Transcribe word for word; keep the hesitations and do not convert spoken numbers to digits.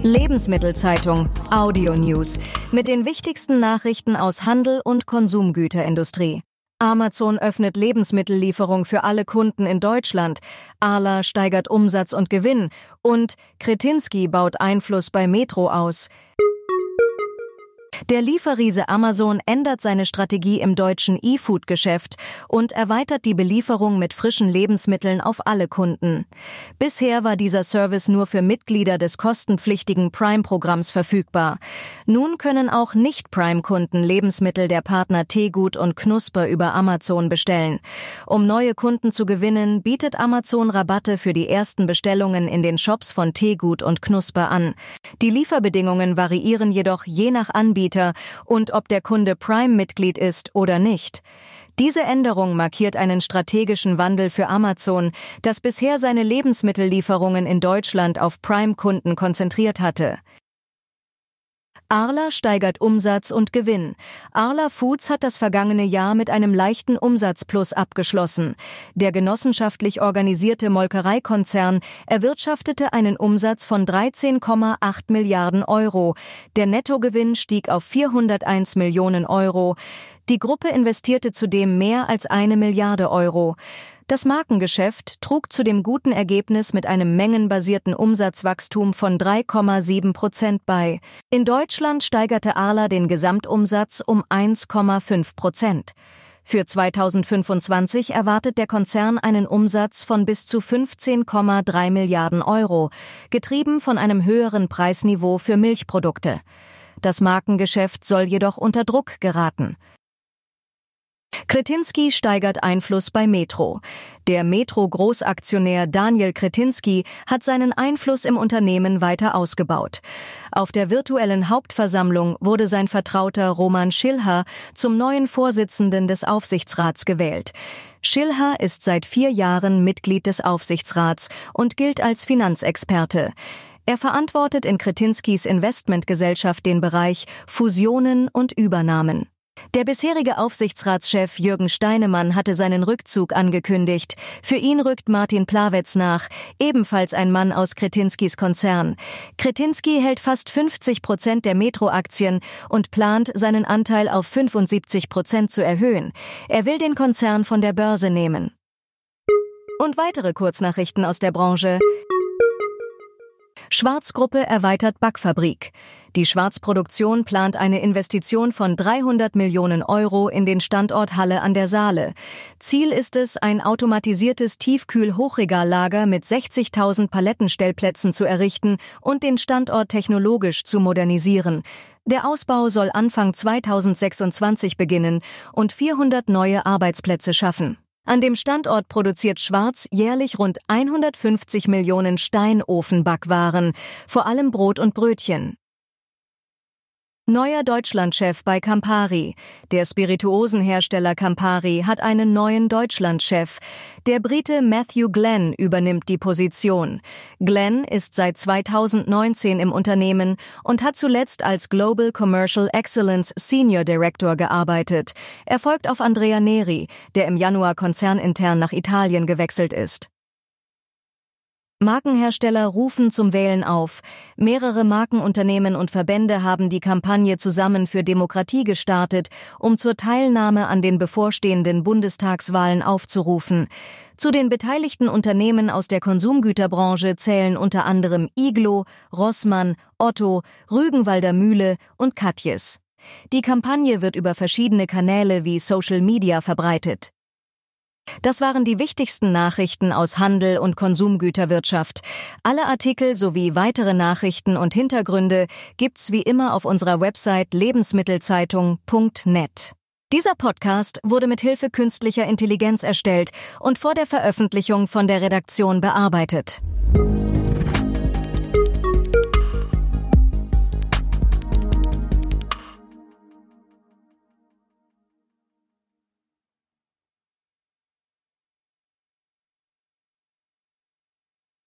Lebensmittelzeitung Audio News mit den wichtigsten Nachrichten aus Handel und Konsumgüterindustrie. Amazon öffnet Lebensmittellieferung für alle Kunden in Deutschland. Arla steigert Umsatz und Gewinn und Kretinsky baut Einfluss bei Metro aus. Der Lieferriese Amazon ändert seine Strategie im deutschen E-Food-Geschäft und erweitert die Belieferung mit frischen Lebensmitteln auf alle Kunden. Bisher war dieser Service nur für Mitglieder des kostenpflichtigen Prime-Programms verfügbar. Nun können auch Nicht-Prime-Kunden Lebensmittel der Partner Teegut und Knusper über Amazon bestellen. Um neue Kunden zu gewinnen, bietet Amazon Rabatte für die ersten Bestellungen in den Shops von Teegut und Knusper an. Die Lieferbedingungen variieren jedoch je nach Anbieter und ob der Kunde Prime-Mitglied ist oder nicht. Diese Änderung markiert einen strategischen Wandel für Amazon, das bisher seine Lebensmittellieferungen in Deutschland auf Prime-Kunden konzentriert hatte. Arla steigert Umsatz und Gewinn. Arla Foods hat das vergangene Jahr mit einem leichten Umsatzplus abgeschlossen. Der genossenschaftlich organisierte Molkereikonzern erwirtschaftete einen Umsatz von dreizehn Komma acht Milliarden Euro. Der Nettogewinn stieg auf vierhunderteins Millionen Euro. Die Gruppe investierte zudem mehr als eine Milliarde Euro. Das Markengeschäft trug zu dem guten Ergebnis mit einem mengenbasierten Umsatzwachstum von drei Komma sieben Prozent bei. In Deutschland steigerte Arla den Gesamtumsatz um eins Komma fünf Prozent. Für zweitausendfünfundzwanzig erwartet der Konzern einen Umsatz von bis zu fünfzehn Komma drei Milliarden Euro, getrieben von einem höheren Preisniveau für Milchprodukte. Das Markengeschäft soll jedoch unter Druck geraten. Kretinsky steigert Einfluss bei Metro. Der Metro-Großaktionär Daniel Kretinsky hat seinen Einfluss im Unternehmen weiter ausgebaut. Auf der virtuellen Hauptversammlung wurde sein Vertrauter Roman Schilha zum neuen Vorsitzenden des Aufsichtsrats gewählt. Schilha ist seit vier Jahren Mitglied des Aufsichtsrats und gilt als Finanzexperte. Er verantwortet in Kretinskys Investmentgesellschaft den Bereich Fusionen und Übernahmen. Der bisherige Aufsichtsratschef Jürgen Steinemann hatte seinen Rückzug angekündigt. Für ihn rückt Martin Plawetz nach, ebenfalls ein Mann aus Kretinskys Konzern. Kretinsky hält fast fünfzig Prozent der Metro-Aktien und plant, seinen Anteil auf fünfundsiebzig Prozent zu erhöhen. Er will den Konzern von der Börse nehmen. Und weitere Kurznachrichten aus der Branche. Schwarz-Gruppe erweitert Backfabrik. Die Schwarz-Produktion plant eine Investition von dreihundert Millionen Euro in den Standort Halle an der Saale. Ziel ist es, ein automatisiertes Tiefkühl-Hochregallager mit sechzigtausend Palettenstellplätzen zu errichten und den Standort technologisch zu modernisieren. Der Ausbau soll Anfang zweitausendsechsundzwanzig beginnen und vierhundert neue Arbeitsplätze schaffen. An dem Standort produziert Schwarz jährlich rund hundertfünfzig Millionen Steinofenbackwaren, vor allem Brot und Brötchen. Neuer Deutschlandchef bei Campari. Der Spirituosenhersteller Campari hat einen neuen Deutschlandchef. Der Brite Matthew Glenn übernimmt die Position. Glenn ist seit zweitausendneunzehn im Unternehmen und hat zuletzt als Global Commercial Excellence Senior Director gearbeitet. Er folgt auf Andrea Neri, der im Januar konzernintern nach Italien gewechselt ist. Markenhersteller rufen zum Wählen auf. Mehrere Markenunternehmen und Verbände haben die Kampagne Zusammen für Demokratie gestartet, um zur Teilnahme an den bevorstehenden Bundestagswahlen aufzurufen. Zu den beteiligten Unternehmen aus der Konsumgüterbranche zählen unter anderem Iglo, Rossmann, Otto, Rügenwalder Mühle und Katjes. Die Kampagne wird über verschiedene Kanäle wie Social Media verbreitet. Das waren die wichtigsten Nachrichten aus Handel und Konsumgüterwirtschaft. Alle Artikel sowie weitere Nachrichten und Hintergründe gibt's wie immer auf unserer Website lebensmittelzeitung punkt net. Dieser Podcast wurde mit Hilfe künstlicher Intelligenz erstellt und vor der Veröffentlichung von der Redaktion bearbeitet.